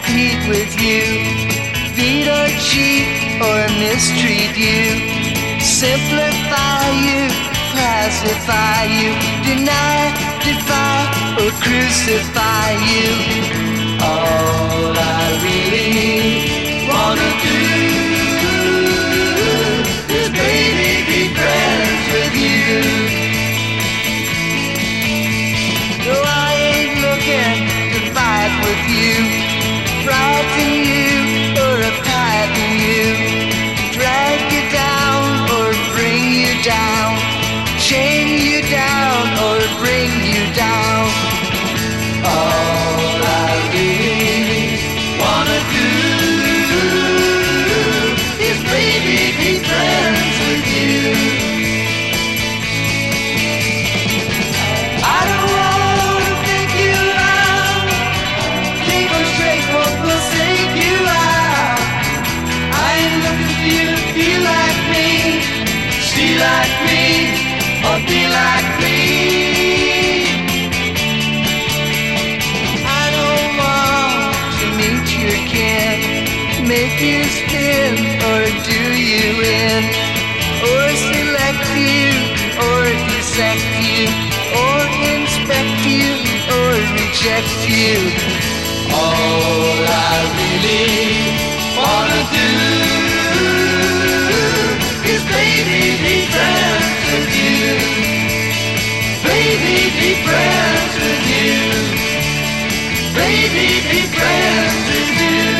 compete with you, beat or cheat or mistreat you, simplify you, classify you, deny, defy or crucify you. All I really wanna do is baby be friends with you. No, I ain't looking to fight with you, frighten you or uptighten you, drag you down or bring you down, chain you down or bring you down. All I really wanna do is baby be friends with you. I don't wanna take you out, keep on straight, won't forsake you out. I ain't looking for you to feel like me, see like me, or be like me. I don't want to meet your kin, make you spin or do you in, or select you or dissect you, or inspect you or reject you. All I really wanna do is baby be friends with you, baby be friends with you, baby be friends with you.